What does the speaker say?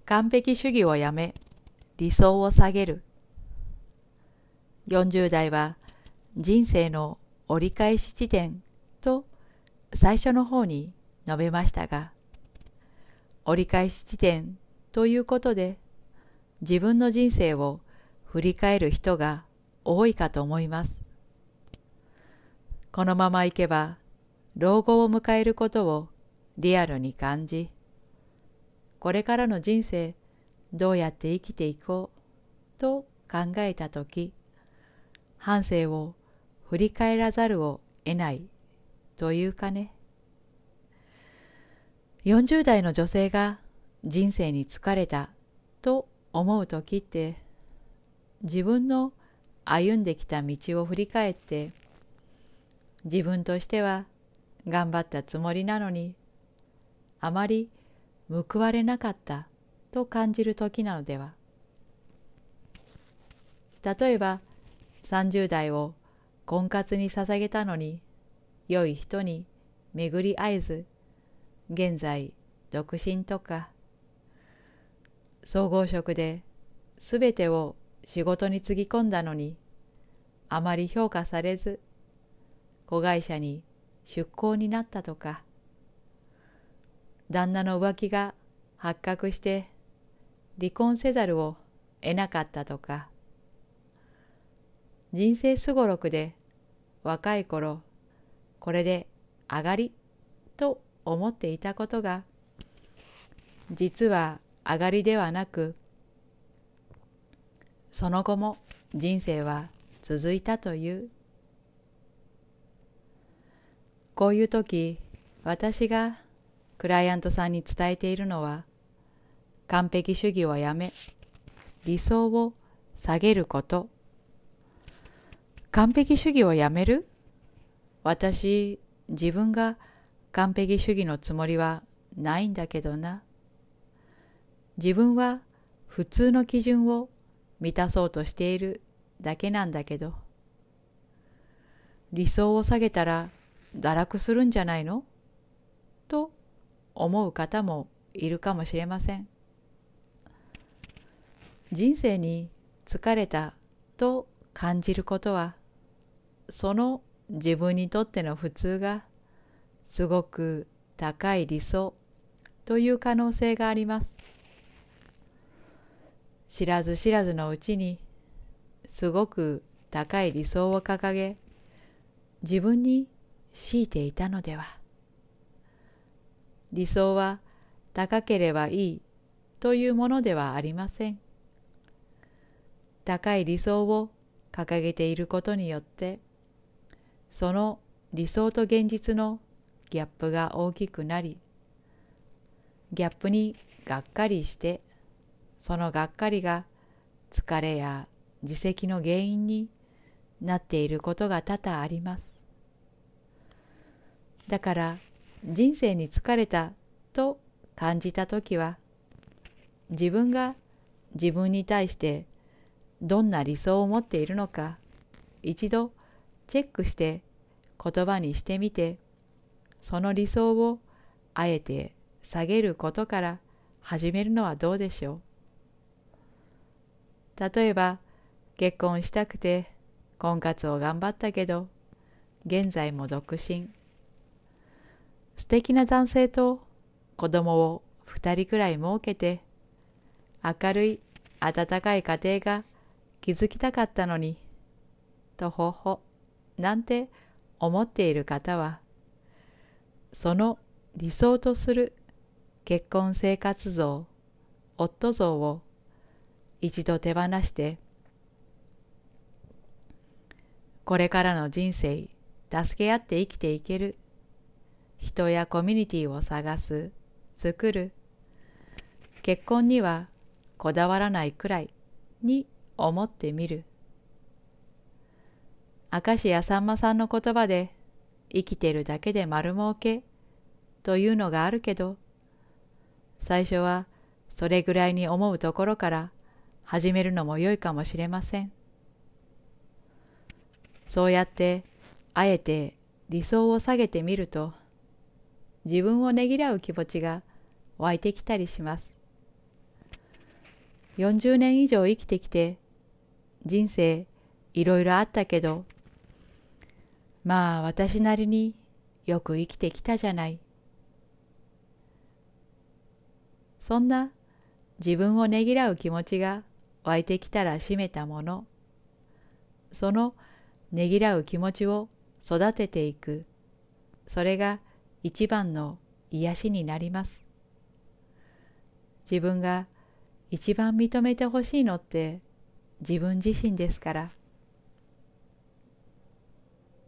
完璧主義をやめ、理想を下げる。40代は人生の折り返し地点と最初の方に述べましたが、折り返し地点ということで自分の人生を振り返る人が多いかと思います。このままいけば老後を迎えることをリアルに感じ、これからの人生どうやって生きていこうと考えたとき、半生を振り返らざるを得ないというかね。40代の女性が人生に疲れたと思うときって、自分の歩んできた道を振り返って、自分としては頑張ったつもりなのに、あまり報われなかったと感じるときなのでは。例えば30代を婚活に捧げたのに、良い人に巡り合えず、現在独身とか、総合職ですべてを仕事につぎ込んだのに、あまり評価されず、子会社に出向になったとか、旦那の浮気が発覚して離婚せざるを得なかったとか、人生すごろくで若い頃これで上がりと思っていたことが、実は上がりではなく、その後も人生は続いたという。こういう時、私がクライアントさんに伝えているのは、完璧主義をやめ、理想を下げること。完璧主義をやめる？私、自分が完璧主義のつもりはないんだけどな。自分は普通の基準を満たそうとしているだけなんだけど、理想を下げたら堕落するんじゃないの？と思う方もいるかもしれません。人生に疲れたと感じることは、その自分にとっての普通がすごく高い理想という可能性があります。知らず知らずのうちにすごく高い理想を掲げ、自分に強いていたのでは。理想は高ければいいというものではありません。高い理想を掲げていることによって、その理想と現実のギャップが大きくなり、ギャップにがっかりして、そのがっかりが疲れや自責の原因になっていることが多々あります。だから人生に疲れたと感じたときは、自分が自分に対してどんな理想を持っているのか、一度チェックして言葉にしてみて、その理想をあえて下げることから始めるのはどうでしょう。例えば、結婚したくて婚活を頑張ったけど、現在も独身。素敵な男性と子供を2人くらい設けて、明るい温かい家庭が築きたかったのに、とほほ、なんて思っている方は、その理想とする結婚生活像、夫像を一度手放して、これからの人生、助け合って生きていける人やコミュニティを探す、作る、結婚にはこだわらないくらいに思ってみる。明石家さんまさんの言葉で、生きてるだけで丸儲けというのがあるけど、最初はそれぐらいに思うところから始めるのも良いかもしれません。そうやってあえて理想を下げてみると、自分をねぎらう気持ちが湧いてきたりします。 40年以上生きてきて、人生いろいろあったけど、まあ私なりによく生きてきたじゃない。そんな自分をねぎらう気持ちが湧いてきたら閉めたもの、そのねぎらう気持ちを育てていく、それが一番の癒しになります。自分が一番認めてほしいのって自分自身ですから。